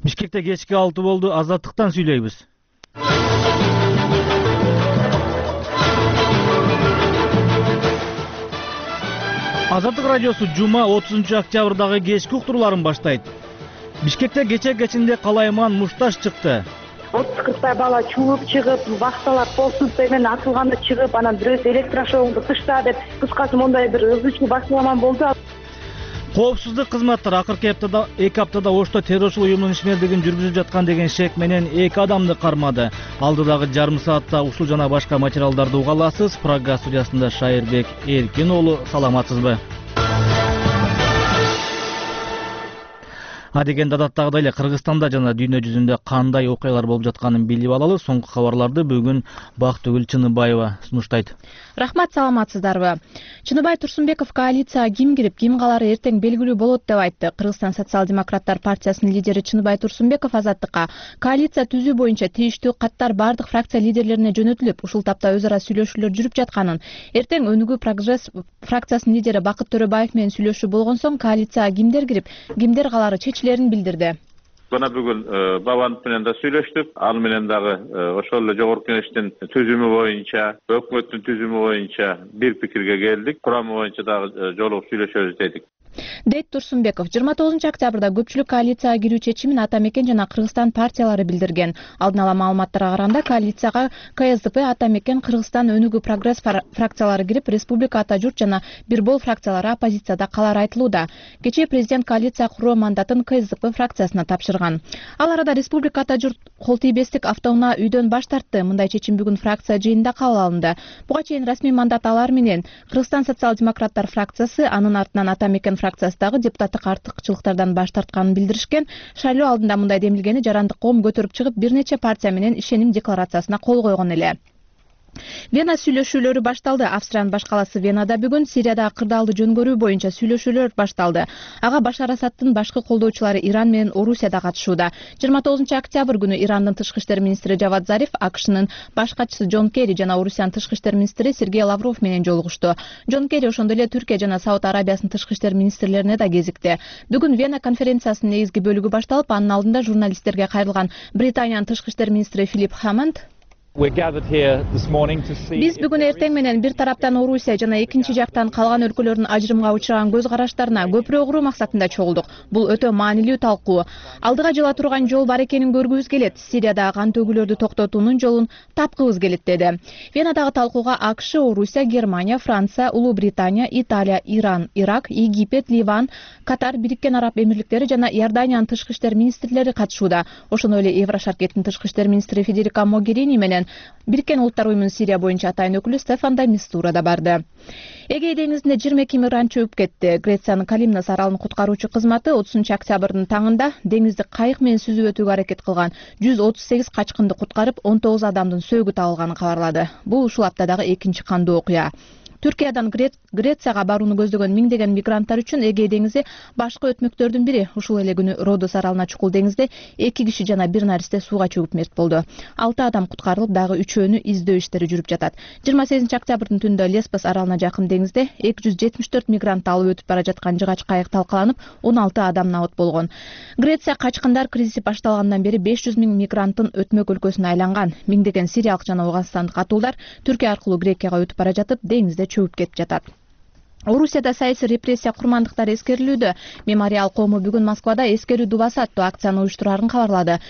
Бишкекте кечки 6 болду. Азаттыктан сүйлөйбүз. Азаттык радиосу жума 30-октябрдагы кечки уктурууларын баштайт. Бишкекте кечинде калайман мушташ чыкты. 30-40 бала чууп чыгып, бакталар полсуздай менен атылганда чыгып, анан бирөөсү электрошоуңду тышта деп кыскасы мондай бир ызычуу башламан болду. Коопсуздук кызматтары акыркы эки аптада Ошто террорчулук уюмунун ишмердигин жүргүзүп жаткан деген шек менен 2 адамды кармады. Алдыдагы жарым саатта ушул жана башка материалдарды уга аласыз. Программа студиясында Шайырбек Эркин уулу, саламатсызбы? Адегенде адаттагыдай эле Кыргызстанда жана дүйнө жүзүндө кандай окуялар болуп жатканын билип алалы. Соңку кабарларды бүгүн Бактыгүл Чыныбаева сунуштайт. Рахмат, саламатсыздарбы? Чыныбай Турсунбеков коалицияга ким кирип, ким калары эртең белгилүү болот деп айтты. Кыргызстан социал-демократтар партиясынын лидери Чыныбай Турсунбеков Азаттыкка коалиция түзүү боюнча тийиштүү каттар бардык фракция лидерлерине жөнөтүлүп, ушул тапта өз ара сүйлөшүүлөр жүрүп жатканын, эртең Өнүгүү прогресс фракциясынын лидери Бакыт Төрөбаев менен сүйлөшүү болгон соң коалицияга кимдер кирип, кимдер калары чечилерин билдирди. Жана бүгүн Бабанов менен да сүйлөштүк. Ал менен дагы ошол эле жогорку кеңештин түзүмү боюнча, өкмөттүн түзүмү боюнча бир пикирге келдик. Курамы боюнча дагы жолугуп сүйлөшөбүз дедик. Дейт Турсунбеков 29-октябрда көпчүлүк коалицияга кирүү чечимин Ата Мекен жана Кыргызстан партиялары билдирген. Алдын ала маалыматтарга караганда коалицияга КСДП, Ата Мекен, Кыргызстан Өнүгүү прогресс фракциялары кирип, Республика Ата Журт жана Бир Бол фракциялары оппозицияда калары айтылууда. Кечээ президент коалиция куруу мандатын КСДП фракциясына тапшырган. Ал арада Республика Ата Журт кол тийбестик автоунаа үйдөн баш тартты. Мындай чечим бүгүн фракция жыйынында кабыл алынды. Буга чейин расмий мандат алар менен Кыргызстан социал-демократтар фракциясы, анын артынан Ата Мекен фракциясындагы депутаттык артыкчылыктардан баш тартканын билдиришкен. Шайлоо алдында мындай демилгени Жарандык коом көтөрүп чыгып, бир нече партия менен ишеним декларациясына кол койгон эле. Вена сүйлөшүүлөрү башталды. Австриянын баш калаасы Венада бүгүн Сириядагы кырдаалды жөн көрүү боюнча сүйлөшүүлөр башталды. Ага Башар Асадтын башкы колдоочулары Иран менен Орусия да катышууда. 29-октябрь күнү Ирандын тышкы иштер министри Жавад Зариф, АКШнын баш катчысы Джон Керри жана Орусиянын тышкы иштер министри Сергей Лавров менен жолугушту. Джон Керри ошондой эле Түркия жана Сауд Арабиясынын тышкы иштер министрлерине да кезикти. Бүгүн Вена конференциясынын негизги бөлүгү башталып, анын алдында журналисттерге кайрылган Британиянын тышкы иштер министри Филипп Хаммонд Биз бүгүн эртең менен бир тараптан Орусия жана экинчи жактан калган өлкөлөрдүн ажырымга учураган көз караштарына көпүрө уруу максатында чогулдук. Бул өтө маанилүү талкуу. Алдыга жыла турган жол бар экенин көргүбүз келет. Сириядагы кан төгүүлөрдү токтотуунун жолун тапкыбыз келет деди. Венадагы талкууга АКШ, Орусия, Германия, Франция, Улуу Британия, Италия, Иран, Ирак, Египет, Ливан, Катар, Бириккен Араб Эмирликтери жана Иорданиянын тышкы иштер министрлери катышууда. Ошондой эле Еврошаркеттин тышкы иштер министри Федерика Могерини менен Бириккен Улуттар уюмунун Сирия боюнча атайын өкүлү Стефан де Мистура да барды. Эгей деңизинде 22 мигрант чөгүп кетти. Грециянын Калимнос аралын куткаруучу кызматы 30-октябрдын таңында деңизди кайык менен сүзүп өтүүгө аракет кылган 138 качкынды куткарып, 19 адамдын сөөгү табылганын кабарлады. Бул ушул аптадагы экинчи кандуу окуя. Түркиядан Грецияга барууну көздөгөн миңдеген мигранттар үчүн Эгей деңизи башкы өтмөктөрдүн бири. Ушул эле күнү Родос аралына чукул деңизде 2 киши жана бир наристе сууга чөгүп мерт болду. 6 адам куткарылып, дагы 3-өөнү издөө иштери жүрүп жатат. 28-октябрдын түндө Лесбос аралына жакын деңизде 274 мигрантты алып өтүп бара жаткан жыгач кайык талкаланып, 16 адам набыт болгон. Греция качкындар кризиси башталгандан бери 500 миң мигранттын өтмөк өлкөсүнө айланган. Миңдеген сириялык жана ауганстандык атуулар Түркия аркылуу Грекияга өтүп бара жатып, деңизде чөгүп кетип жатат. Орусияда саясий репрессия курмандыктары эскерилүүдө. Мемориал коому бүгүн Москвада эскерүү дубасы аттуу акцияны уюштураарын кабарлады.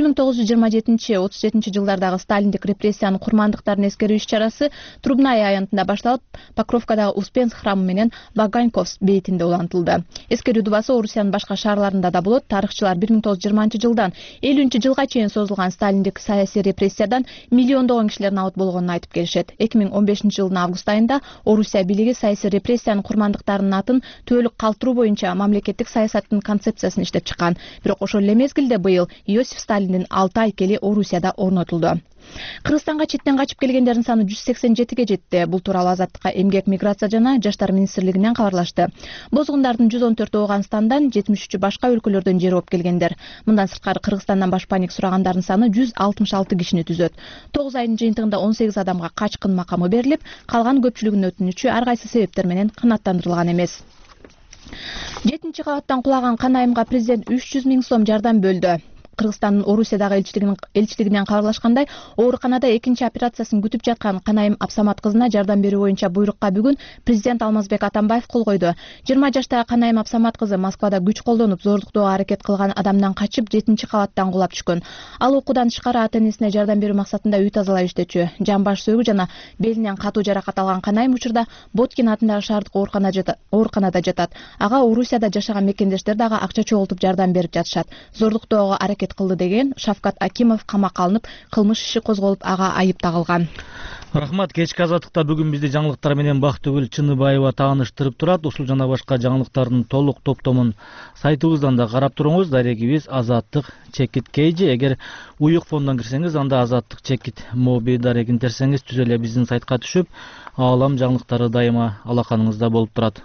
1927-37 жылдардагы сталиндик репрессиянын курмандыктарын эскерүү иш-чарасы Трубная аянтында башталып, Покровкадагы Успенск храмы менен Баганьковск бейитинде улантылды. Эскерүү дубасы Орусиянын башка шаарларында да болот. Тарыхчылар 1920 жылдан 50 жылга чейин созулган сталиндик саясий репрессиядан миллиондогон кишилер набыт болгонун айтып келишет. 2015 жылдын август айында Орусия бийлиги саясий репрессиянын курмандыктарынын атын түбөлүк калтыруу боюнча мамлекеттик саясаттын концепциясын иштеп чыккан. Бирок ошол эле мезгилде быйыл Иосиф Сталиндин 6 айкели Орусияда орнотулду. Кыргызстанга четтен качып келгендердин саны 187-ге жетти. Бул тууралуу Азаттыкка эмгек, миграция жана жаштар министрлигинен кабарлашты. Бозгундардын 114 Ооганстандан, 73 башка өлкөлөрдөн жер оп келгендер. Мындан сырткары Кыргызстандан башпаник сурагандардын саны 166 кишини түзөт. 9 айдын жыйынтыгында 18 адамга качкын макамы берилип, калган көпчүлүгүнүн өтүнүчү ар кайсы себептер менен канааттандырылган эмес. 7-кабаттан кулаган Канайымга президент 300 миң сом жардам бөлдү. Кыргызстандын Орусиядагы элчилигинен кабарлашкандай, ооруканада экинчи операциясын күтүп жаткан Канайым Абсамат кызына жардам берүү боюнча буйрукка бүгүн президент Алмазбек Атамбаев кол койду. 20 жаштагы Канайым Абсамат кызы Москвада күч колдонуп зордуктоого аракет кылган адамдан качып 7-кабаттан кулап түшкөн. Ал окуудан тышкары ата-энесине жардам берүү максатында үй тазалай иштечү. Жамбаш сөөгү жана белинен катуу жаракат алган Канайым учурда Боткин атындагы шаардык ооруканада жатат. Ага Орусияда жашаган мекендештер дагы акча чогултуп жардам берип жатышат. Зордуктоого аракет кылды деген Шавкат Акимов камакка алынып, кылмыш иши козголуп, ага айып тагылган. Рахмат. Кечки азаттыкта бүгүн бизди жаңылыктар менен Бактыгүл Чыныбаева тааныштырып турат. Ушул жана башка жаңылыктардын толук топтомун сайтыбыздан да карап туруңуз. Дарегибиз Азаттык чекит KG. Эгер уюк фондон кирсеңиз, анда Азаттык чекит моби дарегин терсеңиз түз эле биздин сайтка түшүп, аалам жаңылыктары дайыма алаканыңызда болуп турат.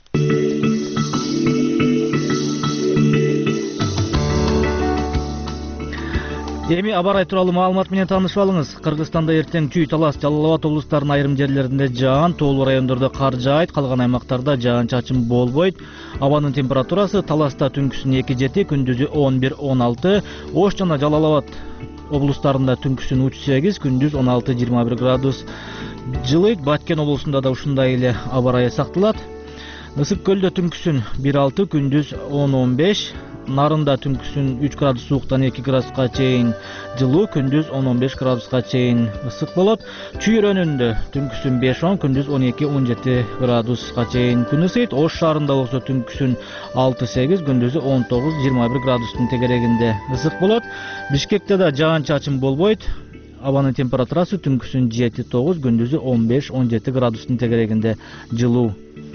Эми аба ырайы тууралуу маалымат менен таанышып алыңыз. Кыргызстанда эртең Чүй, Талас, Жалал Абад облустарынын айрым жерлеринде жаан, тоолуу райондордо кар жаайт, калган аймактарда жаан-чачын болбойт. Абанын температурасы Таласта түнкүсүн 2-7, күндүзү 11-16, Ош жана Жалал Абад облустарында түнкүсүн 3-8, күндүз 16-21 градус жылыйт. Баткен облусунда да ушундай эле аба ырайы сакталат. Ысык көлдө түнкүсүн 1-6, күндүз 10-15, Нарында түнкүсүн 3 градус сууктан 2 градуска чейин жылуу, күндүз 10-15 градуска чейин ысык болот. Чүй районунда түнкүсүн 5-10, күндүз 12-17 градуска чейин күн ысыйт. Ош шаарында болсо түнкүсүн 6-8, күндүзү 19-21 градустун тегерегинде ысык болот. Бишкекте да жаан-чачын болбойт. Абанын температурасы түнкүсүн 7-9, күндүзү 15-17 градустун тегерегинде жылуу.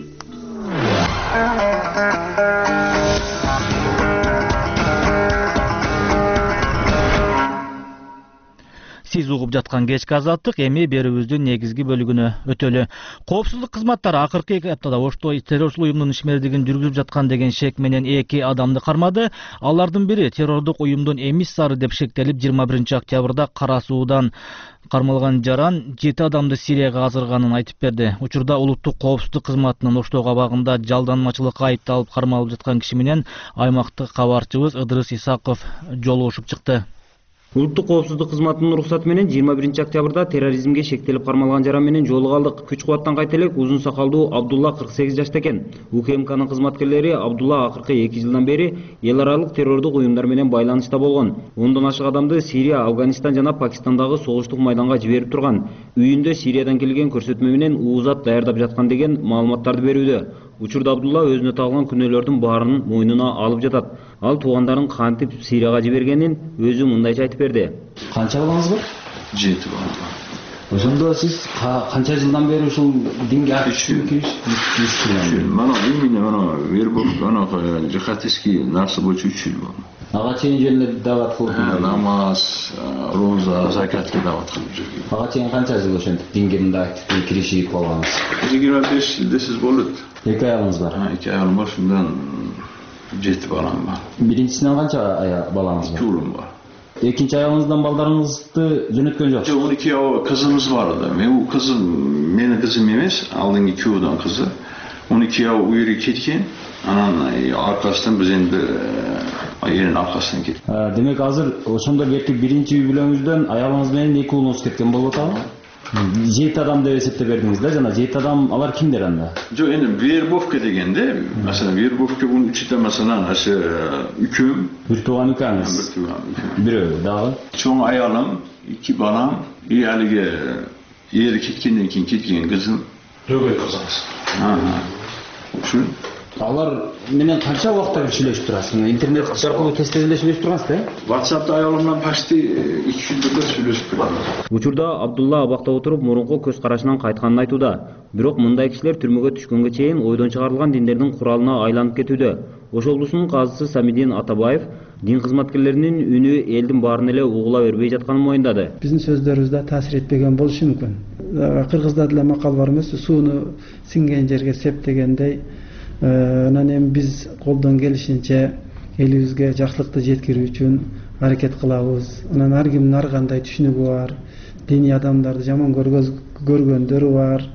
Сиз угуп жаткан кечки азаттык, эми берүүбүздүн негизги бөлүгүнө өтөлү. Коопсуздук кызматтары акыркы 2 аптада Ошто террорчулук уюмунун ишмердигин жүргүзүп жаткан деген шек менен 2 адамды кармады. Алардын бири террордук уюмдун эмиссары деп шектелип, 21 октябрда Кара Суудан кармалган жаран 7 адамды Сирияга азырганын айтып берди. Учурда улуттук коопсуздук кызматынын Оштог абагында жалданмачылыкка айыпталып кармалып жаткан киши менен аймактык кабарчыбыз Ыдырыс Исаков жолугушуп чыкты. Улуттук коопсуздук кызматынын уруксаты менен 21 октябрда терроризмге шектелип кармалган жаран менен жолуга алдык. Күч кубаттан кайта элек узун сакалдуу Абдулла 48 жашта экен. УКМКнын кызматкерлери Абдулла акыркы 2 жылдан бери эл аралык террордук уюмдар менен байланышта болгон. 10дон ашык адамды Сирия, Афганистан жана Пакистандагы согуштук майданга жиберип турган. Үйүндө Сириядан келген көрсөтмө менен уузат даярдап жаткан деген маалыматтарды берүүдө. Учурда Абдулла өзүнө тагылган күнөөлөрдүн баарын мойнуна алып жатат. Ал туугандарын кантип Сирияга жибергенин өзү мындайча айтып берди. Канча балаңыз бар? 7 бала. Ошондо сиз канча жылдан бери ушул динге киришип? Мана именно вербов, мана жихадистский нарса боюнча 3 жыл болду. Ага чейин жөнүндө дават кылып, намаз, роза, закатка дават кылып жүргөн. Ага чейин канча жыл ошентип динге мындай киришип калгансыз? 25 жылда сиз болот. 2 аялыңыз бар? 2 аялым бар, шундан 7 балам бар. Биринчисинен канча балаңыз бар? 2 уулум бар. Экинчи аялыңыздан балдарыңызды жөнөткөн жоксуз? Жок, 12 кызымыз бар да. Мен кызым, менин кызым эмес, алдыңкы күйөөдөн кызы. 12 у жерге кеткен, анан аркасынан биз энди айрын аркасынан кеттик. Демек азыр ошондо берки биринчи үй бүлөңүздөн аялыңыз менен 2 уулуңуз кеткен болуп атабы? 7 адам деп эсептеп бердиңиз да, жана 7 адам алар кимдер анда? Жок, энди вербовка дегенде, маселен, вербовка бунун ичинде маселен үкүм, бир тууган үкөңүз, бирөө дагы. Чоң аялым, 2 балам, алиге ери кеткенден кийин кеткен кызым, жөгөй кызыңыз. Ушул Алар менен канча убакытта сүйлөшүп турасың? Интернет аркылуу тез сүйлөшүп турасыз да? WhatsApp'та аялымдан почти 2 күндө сүйлөшүп турат. Учурда Абдулла абакта отуруп мурунку көз карашынан кайтканын айтууда. Бирок мындай кишилер түрмөгө түшкөнгө чейин ойдон чыгарылган диндердин куралына айланып кетүүдө. Ош облусунун казысы Самидин Атабаев дин кызматкерлеринин үнү элдин баарын эле угула бербей жатканын моюндады. Биздин сөздөрүбүз да таасир этпеген болушу мүмкүн. Кыргызда деле макал бар эмес, сууну сиңген жерге септегендей. Анан эми биз колдон келишинче элибизге жакшылыкты жеткирүү үчүн аракет кылабыз. Анан ар кимдин ар кандай түшүнүгү бар, диний адамдарды жаман көргөндөрү бар.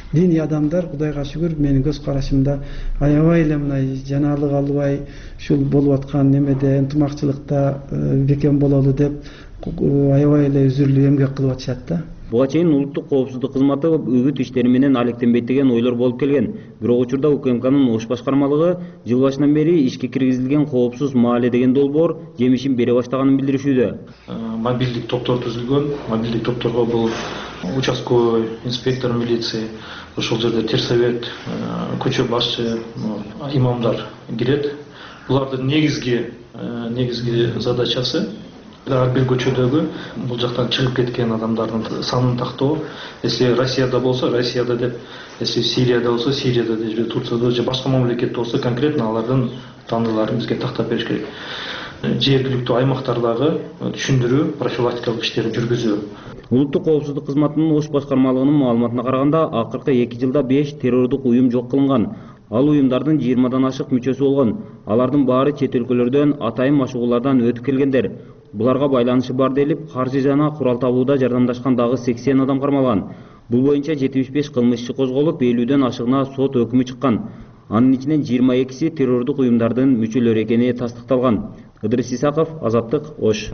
диний адамдар Кудайга шүгүр менин көз карашымда аябай эле мындай жанаалык албай ушул болуп аткан немеде ынтымакчылыкта бекем бололу деп аябай эле үзүрлүү эмгек кылып атышат да. Буга чейин улуттук коопсуздук кызматы үгүт иштери менен алектенбейт деген ойлор болуп келген. Бирок учурда УКМКнын Ош башкармалыгы жыл башынан бери ишке киргизилген коопсуз маале деген долбоор жемишин бере баштаганын билдиришүүдө. Мобилдик топтор түзүлгөн. Мобилдик топторго бул участковый инспектор милиции, ошол жерде терсовет, көчө башчы, имамдар кирет. Булардын негизги задачасы ар бир көчөдөгү бул жактан чыгып кеткен адамдардын санын тактоо. Если Россияда болсо, Россияда деп, если Сирияда болсо, Сирияда деп, Турцияда же башка мамлекетте болсо, конкретно алардын тандыларын бизге тактап бериш керек. Жергиликтүү аймактардагы түшүндүрүү, профилактикалык иштерин жүргүзүү. Улуттук коопсуздук кызматынын Ош башкармалыгынын маалыматына караганда, акыркы 2 жылда 5 террордук уюм жок кылынган. Ал уюмдардын 20дан ашык мүчөсү болгон. Алардын баары чет өлкөлөрдөн атайын машыгуулардан өтүп келгендер. Буларга байланышы бар делип, каржы жана курал табууда жардамдашкан дагы 80 адам кармалган. Бул боюнча 75 кылмыш иши козголуп, 50дөн ашыгына сот өкүмү чыккан. Анын ичинен 22си террордук уюмдардын мүчөлөрү экени тастыкталган. Ыдырыс Исаков, Азаттык, Ош.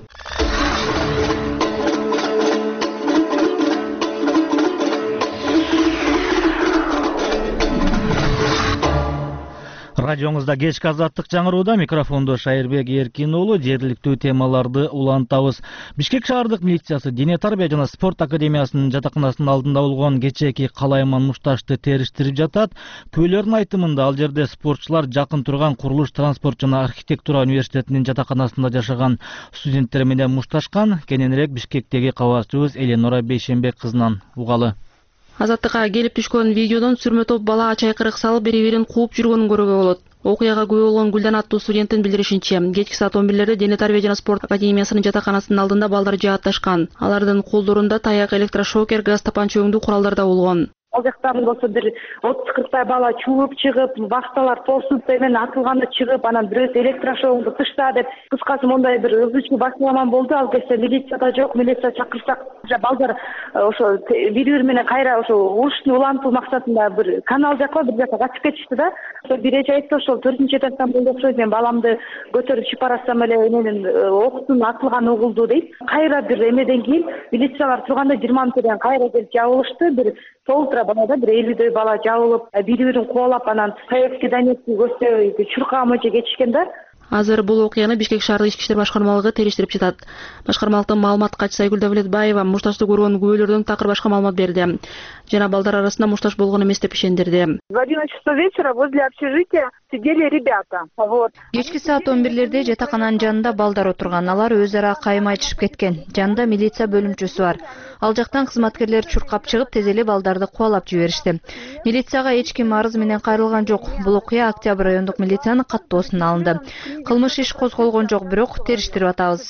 Радионузда кечки Азаттык жаңырууда, микрофондо Шайырбек Эркин уулу. Жергиликтүү темаларды улантабыз. Бишкек шаардык милициясы Дене тарбия жана спорт академиясынын жатаканасынын алдында болгон кечээки Калайман Мушташты териштирип жатат. Күбөлөрдүн айтымында ал жерде спортчулар жакын турган Курулуш, транспорт жана архитектура университетинин жатаканасында жашаган студенттер менен мушташкан. Кененирээк Бишкектеги кабарчыбыз Эленора Бейшенбек кызынан угалы. Азаттыкка келип түшкөн видеодон сүрмө топ балага чайкырык салып бири-бирин кууп жүргөнүн көрүүгө болот. Окуяга күбө болгон Гүлдан аттуу студенттин билдиришинче, кечки саат 11-лерде Дене тарбия жана спорт академиясынын жатаканасынын алдында балдар жаатташкан. Алардын колдорунда таяк, электрошокер, газ тапанча өңдүү куралдар да болгон. Ал жактан болсо бир 30-40 бала чууп чыгып, бакталар полсуттай менен атылганда чыгып, анан бирөөсү электрошогду тышта деп, кыскасы мондай бир ызычуу башламан болду. Ал кезде милиция да жок, милиция чакырсак, балдар ошо бири-бири менен кайра ошо урушуну улантуу максатында бир канал жакка бир жакка качып кетишти да. Ошо бир айтты, ошол 4-этаждан болду окшойт, мен баламды көтөрүп чыгып барасам эле менин октун атылганы угулду дейт. Кайра бир эмеден кийин милициялар турганда 20 мүнөттөн кайра келип жабылышты. Бир толтура балада бир 50дөй бала жабылып, бири-бирин кубалап, анан советский Донецкий көчө чуркаамы же кетишкен да. Азыр бул окуяны Бишкек шаардык ички иштер башкармалыгы териштирип жатат. Башкармалыктын маалымат катчысы Айгүл Давлетбаева мушташты көргөн күбөлөрдөн такыр башка маалымат берди. Жана балдар арасында мушташ болгон эмес деп ишендирди. В 11 часов вечера возле общежития сидели ребята. Вот. Кечки саат 11-лерде жатакананын жанында балдар отурган. Алар өз ара кайым айтышып кеткен. Жанында милиция бөлүмчөсү бар. Ал жактан кызматкерлер чуркап чыгып, тез эле балдарды кубалап жиберишти. Милицияга эч ким арыз менен кайрылган жок. Бул окуя Октябрь райондук милициянын каттоосуна алынды. Кылмыш иш козголгон жок, бирок териштирип атабыз.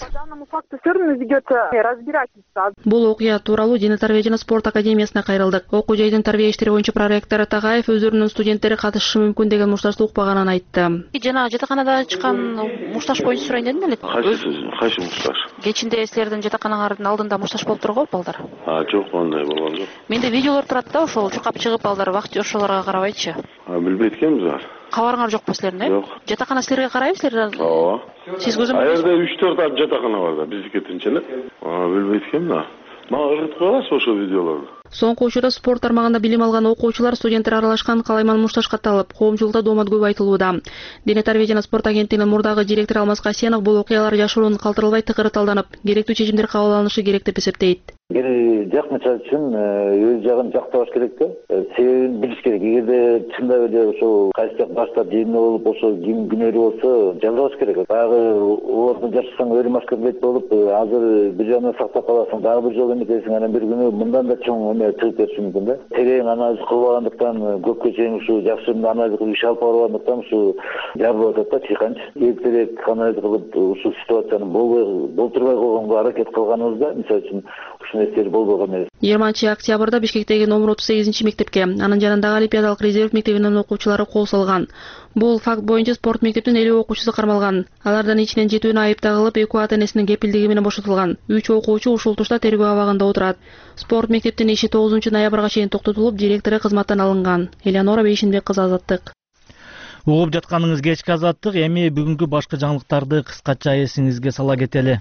Бул окуя тууралуу Дене тарбия жана спорт академиясына кайрылдык. Окуу жайдын тарбия иштери боюнча проректор Тагаев өздөрүнүн студенттери катышышы мүмкүн деген мушташты укпаганын айтты. Жана жатаканада чыккан мушташ боюнча сурайын дедим эле. Кайсы мушташ? Кечинде силердин жатаканаңардын алдында мушташ болуп турго балдар? Жок, андай болгон жок. Менде видеолор турат да, ошол чуркап чыгып балдар вакыт ошолорго карабайчы. Билбейт экенбиз бар. Кабарыңар жокпу силердин, э? Жок. Жатакана силерге карайбысыздар? Ооба. Сиз көзөмөл. Аерде 3-4 жатакана бар да, биздики тинч эле. Билбейт экенмин да. Мага ыргытып коесуз ошол видеолорду. Соңку учурда спорт тармагында билим алган окуучулар, студенттер аралашкан Калайман Мушташ катталып, коомчулукта доомат көп айтылууда. Дене тарбия жана спорт агенттигинин мурдагы директору Алмаз Касенов бул окуялар жашыруун калтырылбай тыкыры талданып, керектүү чечимдер кабыл алынышы керек деп эсептейт. Бир жакмыча үчүн өз жагын жактабаш керек да. Себебин билиш керек. Эгерде чындап эле ошол кайсы жак башта демне болуп, ошол ким күнөөлүү болсо жалдабаш керек. Дагы ордун жашасаң өлүм аскербет болуп, азыр бир жагынан сактап каласың, дагы бир жолу эметесиң, анан бир күнү мындан да чоң эме чыгып кетиши мүмкүн да. Терең анализ кылбагандыктан, көпкө чейин ушу жакшы анализ кылып иш алып барбагандыктан ушу жабылып атат да чыйканч. Эртерээк анализ кылып ушу ситуацияны болтурбай койгонго аракет кылганыбызда, мисалы үчүн нерселер болбогон эмес. 20-октябрда Бишкектеги номер 38 мектепке, анын жанындагы Олимпиадалык резерв мектебинин окуучулары кол салган. Бул факт боюнча спорт мектептин 50 окуучусу кармалган. Алардан ичинен 7-ünү айып тагылып, 2 ата-энесинин кепилдиги менен бошотулган. 3 окуучу ушул тушта тергөө абагында отурат. Спорт мектептин иши 9-ноябрга чейин токтотулуп, директору кызматтан алынган. Элеонора Бейшинбек кызы, Азаттык. Угуп жатканыңыз кечки Азаттык, эми бүгүнкү башкы жаңылыктарды кыскача эсиңизге сала кетели.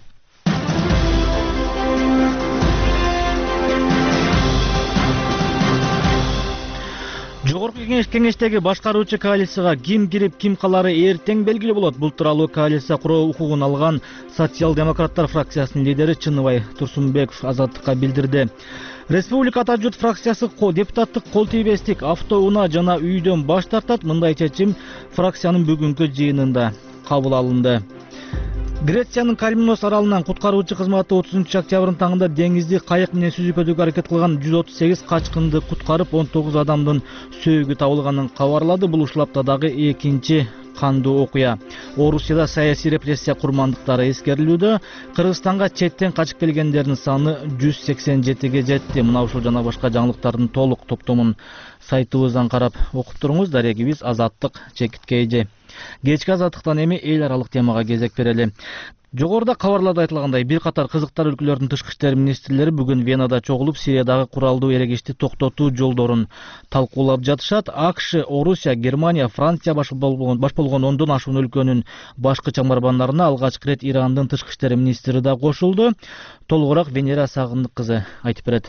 Жогорку кеңештеги башкаруучу коалицияга ким кирип, ким калары эртең белгилүү болот. Бул тууралуу коалиция куруу укугун алган социал-демократтар фракциясынын лидери Чыныбай Турсунбеков Азаттыкка билдирди. Республика Ата журт фракциясы депутаттык кол тийбестик, автоунаа жана үйдөн баш тартат. Мындай чечим фракциянын бүгүнкү жыйынында кабыл алынды. Грециянын Калимнос аралынан куткаруучу кызматы 30-октябрдын таңында деңизди кайык менен сүзүп өтүүгө аракет кылган 138 качкынды куткарып, 19 адамдын сөөгү табылганын кабарлады. Бул ушул аптадагы экинчи кандуу окуя. Орусияда саясий репрессия курмандыктары эскерилүүдө. Кыргызстанга четтен качып келгендердин саны 187ге жетти. Мына ушул жана башка жаңылыктардын толук топтомун сайтыбыздан карап окуп туруңуз. Дарегибиз Азаттык Чекиткейжи. Кечки Азаттыктан эми эл аралык темага кезек берели. Жогоруда кабарларда айтылгандай, бир катар кызыктар өлкөлөрдүн тышкы иштер министрлери бүгүн Венада чогулуп, Сириядагы куралдуу эрегишти токтотуу жолдорун талкуулап жатышат. АКШ, Орусия, Германия, Франция баш болгон 10дон ашуун өлкөнүн башкы чамарбандарына алгачкы рет Ирандын тышкы иштер министри да кошулду. Толугураак Венера Сагындык кызы айтып берет.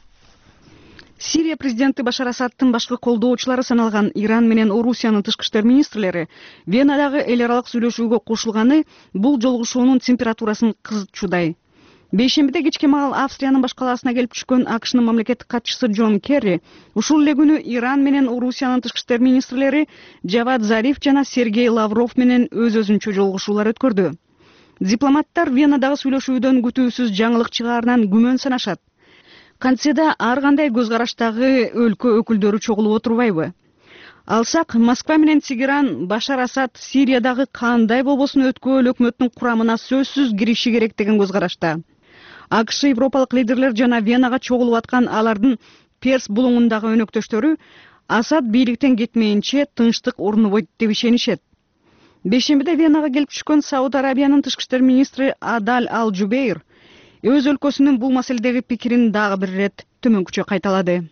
Сирия президенти Башар Асадтын башкы колдоочулары саналган Иран менен Орусиянын тышкы иштер министрлери Венадагы эл аралык сүйлөшүүгө кошулганы бул жолугушуунун температурасын кызытчудай. Бейшембиде кечке маал Австриянын баш калаасына келип түшкөн АКШнын мамлекеттик катчысы Джон Керри ушул эле күнү Иран менен Орусиянын тышкы иштер министрлери Джавад Зариф жана Сергей Лавров менен өз-өзүнчө жолугушуулар өткөрдү. Дипломаттар Венадагы сүйлөшүүдөн күтүүсүз жаңылык чыгаарынан күмөн санашат. Кантседа ар кандай көз караштагы өлкө өкүлдөрү чогулуп отурбайбы? Алсак, Москва менен Тегеран Башар Асад Сириядагы кандай болбосун өткөөл өкмөттүн курамына сөзсүз кириши керек деген көз карашта. АКШ, Европалык лидерлер жана Венага чогулуп аткан алардын Перс булуңундагы өнөктөштөрү Асад бийликтен кетмейинче тынчтык орнобойт деп ишенишет. Бейшембиде Венага келип түшкөн Сауд Арабиянын тышкы иштер министри Адаль Ал-Жубейр өз өлкөсүнүн бул маселедеги пикирин дагы бир ирет төмөнкүчө кайталады.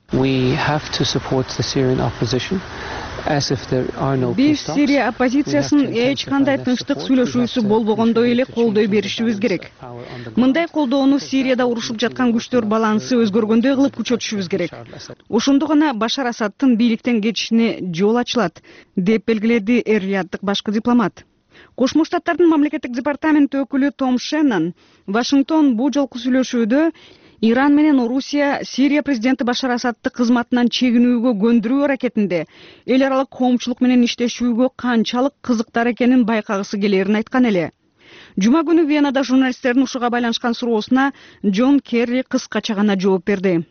Биз Сирия оппозициясынын эч кандай тынчтык сүйлөшүүсү болбогондой эле колдой беришибиз керек. Мындай колдоону Сирияда урушуп жаткан күчтөр балансы өзгөргөндөй кылып күчөтүшүбүз керек. Ошондо гана Башар Асадтын бийликтен кетишине жол ачылат, деп белгиледи Эр-Рияddык башкы дипломат. Кошмо Штаттардын мамлекеттик департаменти өкүлү Том Шеннон Вашингтон бул жолку сүйлөшүүдө Иран менен Орусия Сирия президенти Башар Асадты кызматынан чегинүүгө көндүрүү аракетинде эл аралык коомчулук менен иштешүүгө канчалык кызыктар экенин байкагысы келерин айткан эле. Жума күнү Венада журналисттердин ушуга байланышкан суроосуна Джон Керри кыскача гана жооп берди.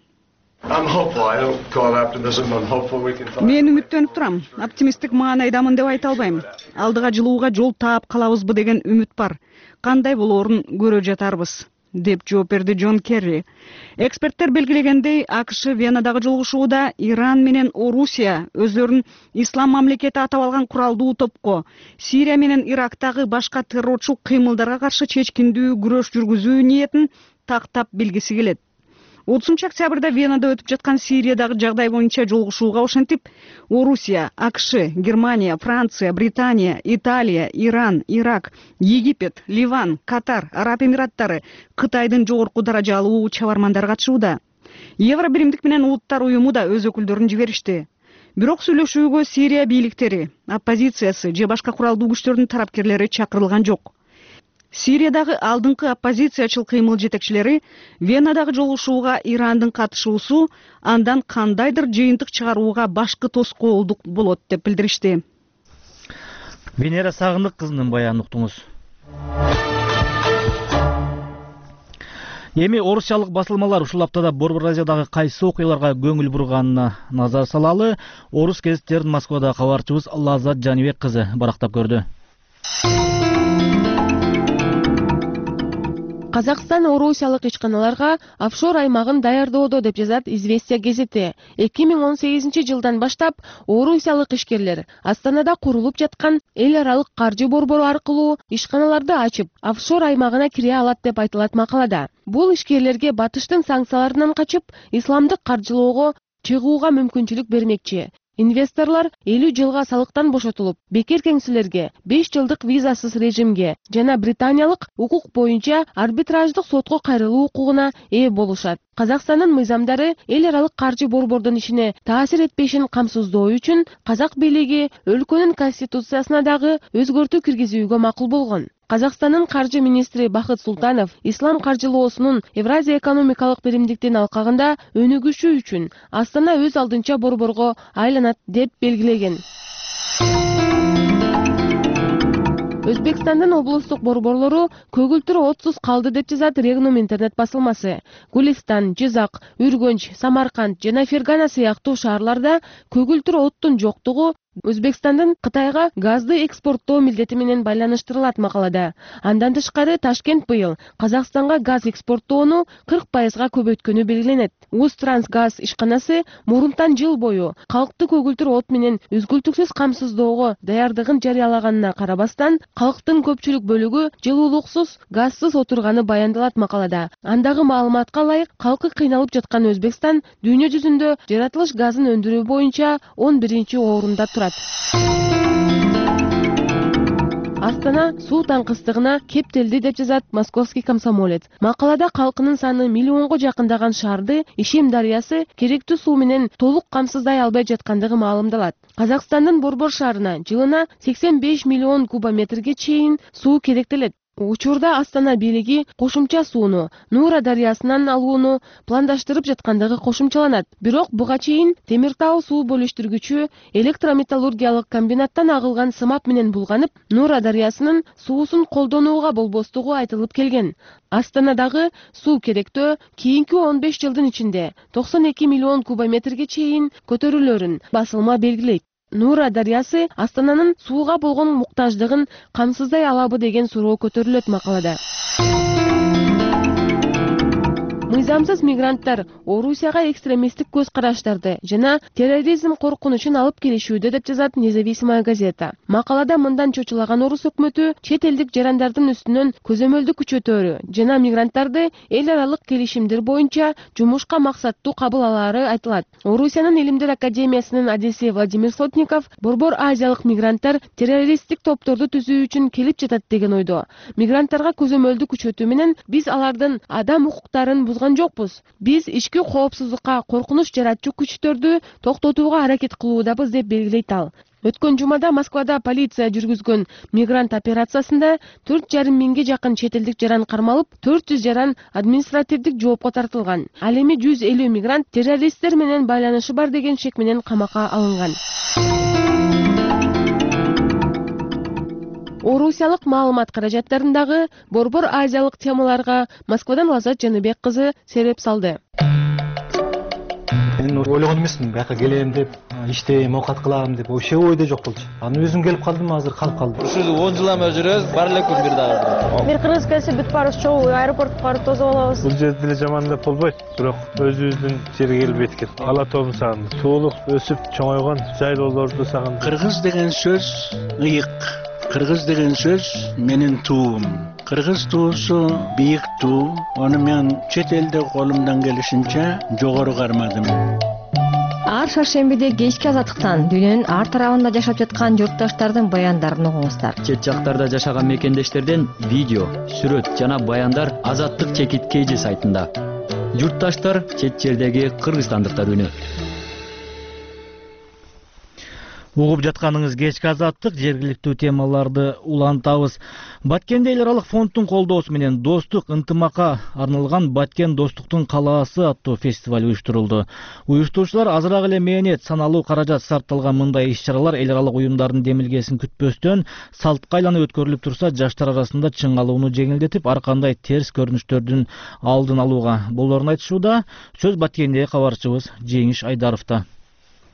Мен үмүттөнүп турам. Оптимисттик маанайдамын деп айта албайм. Алдыга жылууга жол таап калабызбы деген үмүт бар. Кандай болоорун көрө жатарбыз, деп жооп берди Джон Керри. Эксперттер белгилегендей, АКШ Венадагы жолугушууда Иран менен Орусия өздөрүн ислам мамлекети атап алган куралдуу топко Сирия менен Ирактагы башка террорчу кыймылдарга каршы чечкиндүү күрөш жүргүзүү ниетин тактап билгиси келет. 30-октябрда Венада өтүп жаткан Сириядагы жагдай боюнча жолугушууга ошентип Орусия, АКШ, Германия, Франция, Британия, Италия, Иран, Ирак, Египет, Ливан, Катар, Араб Эмираттары, Кытайдын жогорку даражалуу чабармандары катышууда. Евробиримдик менен Улуттар уюму да өз өкүлдөрүн жиберишти. Бирок сүйлөшүүгө Сирия бийликтери, оппозициясы же башка куралдуу күчтөрдүн тарапкерлери чакырылган жок. Сириядагы алдыңкы оппозициячыл кыймыл жетекчилери Венадагы жолугушууга Ирандын катышуусу андан кандайдыр жыйынтык чыгарууга башкы тоскоолдук болот деп билдиришти. Венера Сагындык кызынын баянын уктуңуз. Эми орусиялык басылмалар ушул аптада Борбор Азиядагы кайсы окуяларга көңүл бурганына назар салалы. Орус гезиттеринин Москвада кабарчыбыз Лаззат Жанибек кызы барактап көрдү. Казакстан орусиялык ишканаларга офшор аймагын даярдоодо деп жазат Известия газети. 2018 жылдан баштап орусиялык ишкерлер Астанада курулуп жаткан эл аралык каржы борбору аркылуу ишканаларды ачып, офшор аймагына кире алат деп айтылат макалада. Бул ишкерлерге батыштын санкцияларынан качып, исламдык каржылоого чыгууга мүмкүнчүлүк бермекчи. Инвесторлор 50 жылга салыктан бошотулуп, бекер кеңселерге, 5 жылдык визасыз режимге жана британиялык укук боюнча арбитраждык сотко кайрылуу укугуна ээ болушат. Казакстандын мыйзамдары эл аралык каржы борбордун ишине таасир этпешин камсыздоо үчүн казак бийлиги өлкөнүн конституциясына дагы өзгөртүү киргизүүгө макул болгон. Казакстандын каржы министри Бахыт Султанов ислам каржылоосунун Евразия экономикалык биримдиктин алкагында өнүгүшү үчүн Астана өз алдынча борборго айланат деп белгилеген. Өзбекстандын облустук борборлору көгүлтүр отсуз калды деп жазат Регнум интернет басылмасы. Гулистан, Жизак, Үргөнч, Самарканд жана Фергана сыяктуу шаарларда көгүлтүр оттун жоктугу Өзбекстандын Кытайга газды экспорттоо милдети менен байланыштырылат макалада. Андан тышкары Ташкент быйыл Казакстанга газ экспорттоону 40%га көбөйткөнү белгиленет. Узтрансгаз ишканасы мурунтан жыл бою калкты көгүлтүр от менен үзгүлтүксүз камсыздоого даярдыгын жарыялаганына карабастан, калктын көпчүлүк бөлүгү жылуулуксуз, газсыз отурганы баяндалат макалада. Андагы маалыматка ылайык, калкы кыйналып жаткан Өзбекстан дүйнө жүзүндө жаратылыш газын өндүрүү боюнча 11-орунда турат. Астана суу таңкыстыгына кептелди деп жазат Московский комсомолец. Макалада калкынын саны миллионго жакындаган шаарды Ишим дарыясы керектүү суу менен толук камсыздай албай жаткандыгы маалымдалат. Казакстандын Борбор шаарына жылына 85 миллион кубометрге чейин суу керектелет. Учурда Астана бийлиги кошумча сууну Нура дарыясынан алууну пландаштырып жаткандыгы кошумчаланат. Бирок буга чейин Темир Тау суу бөлүштүргүчү электрометаллургиялык комбинаттан агылган сымап менен булганып, Нура дарыясынын суусун колдонууга болбостугу айтылып келген. Астанадагы суу керектөө кийинки 15 жылдын ичинде 92 миллион кубометрге чейин көтөрүлөрүн басылма белгилейт. Нура дарыясы Астананын сууга болгон муктаждыгын камсыздай алабы деген суроо көтөрүлөт макалада. Мыйзамсыз мигранттар Орусияга экстремисттик көз караштарды жана терроризм коркунучун алып келишүүдө деп жазат Независимая газета. Макалада мындан чочулаган орус өкмөтү чет элдик жарандардын үстүнөн көзөмөлдү күчөтөөрү жана мигранттарды эл аралык келишимдер боюнча жумушка максаттуу кабыл алаары айтылат. Орусиянын Илимдер академиясынын адеси Владимир Сотников Борбор азиялык мигранттар террористтик топторду түзүү үчүн келип жатат деген ойдо. Мигранттарга көзөмөлдү күчөтүү менен биз алардын адам укуктарын жокпуз. Биз ички коопсуздукка коркунуч жаратчу күчтөрдү токтотууга аракет кылуудабыз деп белгилейт ал. Өткөн жумада Москвада полиция жүргүзгөн мигрант операциясында 4,5 миңге жакын чет элдик жаран кармалып, 400 жаран административдик жоопко тартылган. Ал эми 150 мигрант террористтер менен байланышы бар деген шек менен камакка алынган. Орусиялык маалымат каражаттарындагы Борбор азиялык темаларга Москвадан Лазат Жаныбек кызы сереп салды. Мен ойлогон эмесмин, бияка келем деп, иштейм, оокат кылам деп, вообще ойдо жок болчу. Аны өзүм келип калдым, азыр калып калдым. Ушул 10 жыл эме жүрөбүз, бар эле күн бир дагы. Бир кыргыз келсе бүт барыбыз чогуу аэропортко барып тосуп алабыз. Бул жерде деле жамандап болбойт, бирок өзүбүздүн жерге келип эткет. Ала тообун сагындым. Суулук өсүп чоңойгон жайлоолорду сагындым. Кыргыз деген сөз ыйык. Кыргыз деген сөз менин туум. Кыргыз туусу бийик туу. Аны мен чет элде колумдан келишинче жогору кармадым. Ар шаршембиде кечки азаттыктан дүйнөнүн ар тарабында жашап жаткан журтташтардын баяндарын угуңуздар. Чет жактарда жашаган мекендештерден видео, сүрөт жана баяндар Азаттык чекит KG сайтында. Журтташтар чет жердеги кыргызстандыктар үнү. Угуп жатканыңыз кечки Азаттык, жергиликтүү темаларды улантабыз. Баткенде эл аралык фонддун колдоосу менен достук ынтымакка арналган Баткен достуктун калаасы аттуу фестиваль уюштурулду. Уюштуруучулар азыраак эле мээнет, саналуу каражат сарпталган мындай иш-чаралар эл аралык уюмдардын демилгесин күтпөстөн салтка айланып өткөрүлүп турса, жаштар арасында чыңалууну жеңилдетип, ар кандай терс көрүнүштөрдүн алдын алууга болоорун айтышууда. Сөз Баткендеги кабарчыбыз Жеңиш Айдаровдо.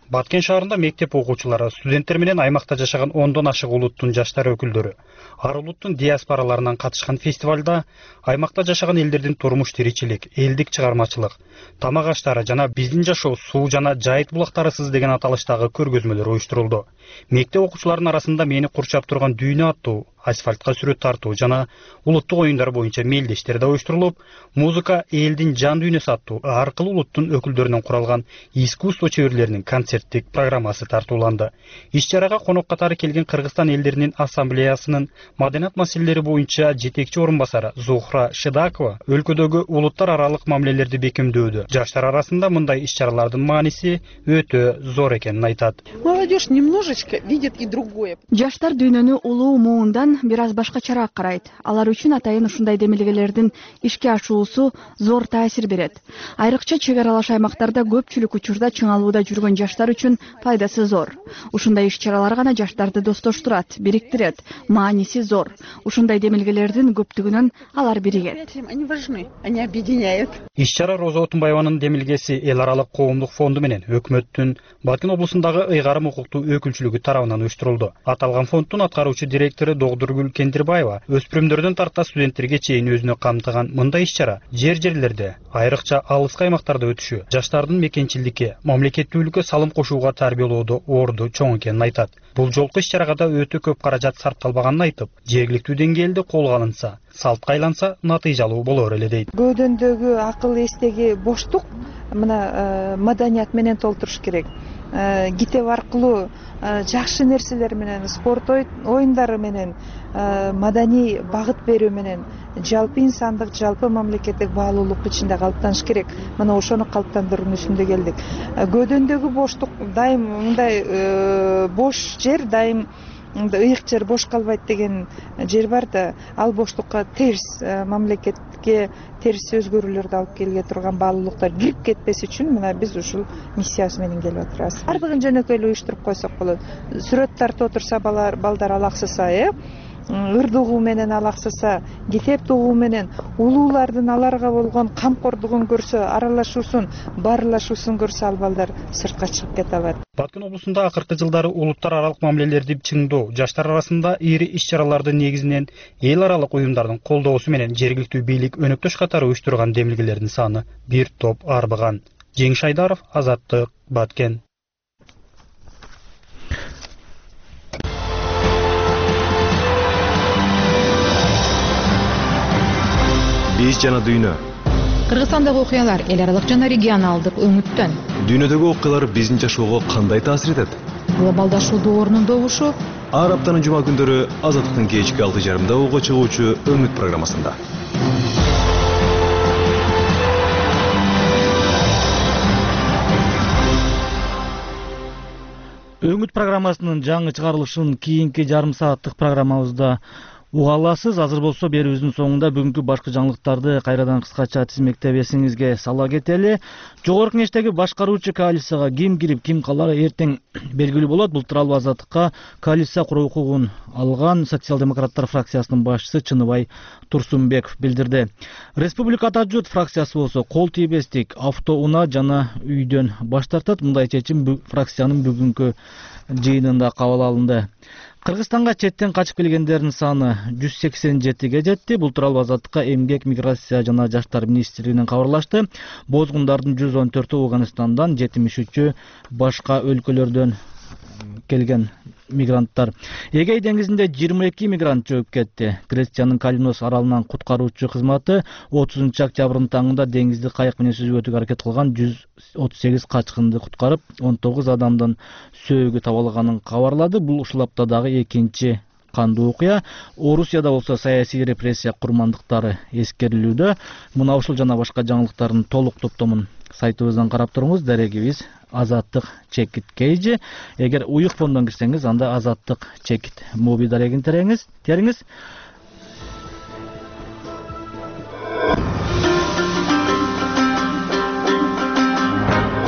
Баткен шаарында мектеп окуучулары, студенттер менен аймакта жашаган 10дон ашык улуттун жаштар өкүлдөрү ар улуттун диаспораларынан катышкан фестивалда аймакта жашаган элдердин турмуш тиричилик, элдик чыгармачылык, тамак аштары жана биздин жашоо суу жана жайыт булактарысыз деген аталыштагы көргөзмөлөр уюштурулду. Мектеп окуучуларынын арасында мени курчап турган дүйнө аттуу асфальтка сүрөт тартуу жана улуттук оюндар боюнча мелдештер да уюштурулуп, музыка элдин жан дүйнөсү аттуу ар кыл улуттун өкүлдөрүнөн куралган искусство чеберлеринин концерттик программасы тартууланды. Иш-чарага конок катары келген Кыргызстан элдеринин ассамблеясынын маданият маселелери боюнча жетекчи орун басары Зухра Шедакова өлкөдөгү улуттар аралык мамилелерди бекемдөөдө жаштар арасында мындай иш-чаралардын мааниси өтө зор экенин айтат. Молодежь немножечко видит и другое. Жаштар дүйнөнү улуу муундан бир аз башкачараак карайт. Алар үчүн атайын ушундай демилгелердин ишке ашуусу зор таасир берет. Айрыкча чек аралаш аймактарда көпчүлүк учурда чыңалууда жүргөн жаштар үчүн пайдасы зор. Ушундай иш-чаралар гана жаштарды достоштурат, бириктирет, мааниси зор. Ушундай демилгелердин көптүгүнөн алар биригет. Они важны, они объединяют. Иш-чара Роза Отунбаеванын демилгеси эл аралык коомдук фонду менен өкмөттүн Баткен облусундагы ыйгарым укуктуу өкүлчүлүгү тарабынан уюштурулду. Аталган фонддун аткаруучу директору Догдургүл Кендирбаева өспүрүмдөрдөн тарта студенттерге чейин өзүнө камтыган мындай иш-чара жерлерде, айрыкча алыскы аймактарда өтүшү жаштардын мекенчиликке, мамлекеттүүлүккө салым кошууга тарбиялоодо орду чоң экенин айтат. Бул жолку иш-чарага да өтө көп каражат сарпталбаганын айтып, жергиликтүү деңгээлде колго алынса, салтка айланса натыйжалуу болор эле дейт. Көөдөндөгү акыл эстеги боштук мына маданият менен толтуруш керек. Китеп аркылуу жакшы нерселер менен, спорт оюндары менен, маданий багыт берүү менен жалпы инсандык, жалпы мамлекеттик баалуулук ичинде калыптаныш керек. Мына ошону калыптандыруунун үстүндө келдик. Көөдөндөгү боштук дайым мындай бош жер дайым ыйык жер бош калбайт деген жер бар да, ал боштукка терс мамлекетке терс өзгөрүүлөрдү алып келге турган баалуулуктар кирип кетпес үчүн мына биз ушул миссиясы менен келип атабыз. Бардыгын жөнөкөй эле уюштуруп койсок болот. Сүрөт тартып отурса балдар алаксыса, ырдыгуу менен алаксыса, китеп тугуу менен улуулардын аларга болгон камкордугун көрсө, аралашуусун, баарлашуусун көрсө ал балдар сыртка чыгып кете алат. Баткен облусунда акыркы жылдары улуттар аралык мамилелерди чыңдоо, жаштар арасында ири иш-чараларды негизинен эл аралык уюмдардын колдоосу менен жергиликтүү бийлик өнөктөш катары уюштурган демилгелердин саны бир топ арбыган. Жеңиш Айдаров, Азаттык, Баткен. Биз жана дүйнө. Кыргызстандагы окуялар эл аралык жана регионалдык өңүттөн. Дүйнөдөгү окуялар биздин жашоого кандай таасир этет? Глобалдашуу доорунун добушу. Ар аптанын жума күндөрү Азаттыктын кечки 6:30 ого чыгуучу Өңүт программасында. Өңүт программасынын жаңы чыгарылышын кийинки жарым сааттык программабызда уга аласыз. Азыр болсо берүүбүздүн соңунда бүгүнкү башкы жаңылыктарды кайрадан кыскача тизмектеп эсиңизге сала кетели. Жогорку Кеңештеги башкаруучу коалицияга ким кирип, ким калары эртең белгилүү болот. Бул тууралуу Азаттыкка коалиция куруу укугун алган социал-демократтар фракциясынын башчысы Чыныбай Турсунбеков билдирди. Республика ата журт фракциясы болсо кол тийбестик, автоунаа жана үйдөн баш тартат. Мындай чечим фракциянын бүгүнкү жыйынында кабыл алынды. Кыргызстанга четтен качып келгендердин саны 187ге жетти. Бул тууралуу Азаттыкка эмгек, миграция жана жаштар министрлигинен кабарлашты. Бозгундардын 114-ü Афганистандан, 73-ü башка өлкөлөрдөн келген мигранттар. Эгей деңизинде 22 мигрант жооп кетти. Грециянын Калимнос аралынан куткаруучу кызматы 30 октябрдын таңында деңизди кайык менен сүзүп өтүүгө аракет кылган 138 качкынды куткарып, 19 адамдын сөөгү табылганын кабарлады. Бул ушул аптадагы экинчи кандуу окуя. Орусияда болсо саясий репрессия курмандыктары эскерилүүдө. Мына ушул жана башка жаңылыктардын толук топтомун сайтыбыздан карап туруңуз. Дарегибиз Азаттык чекит кейжи. Эгер уюк фондон кирсеңиз, анда Азаттык чекит моби дарегин териңиз.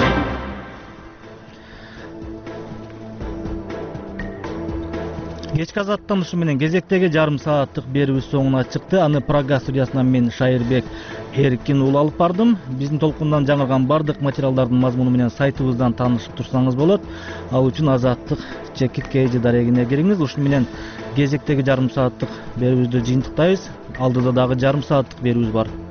Кечки кечки азаттан ушу менен кезектеги жарым сааттык берүүбүз соңуна чыкты. Аны Прага студиясынан мен Шайырбек Эркин уулу алып бардым. Биздин толкундан жаңырган бардык материалдардын мазмуну менен сайтыбыздан таанышып турсаңыз болот. Ал үчүн Азаттык ЧКК дарегине кириңиз. Ушуну менен кезектеги жарым сааттык берүүбүздү жыйынтыктайбыз. Алдыда дагы жарым сааттык берүүбүз бар.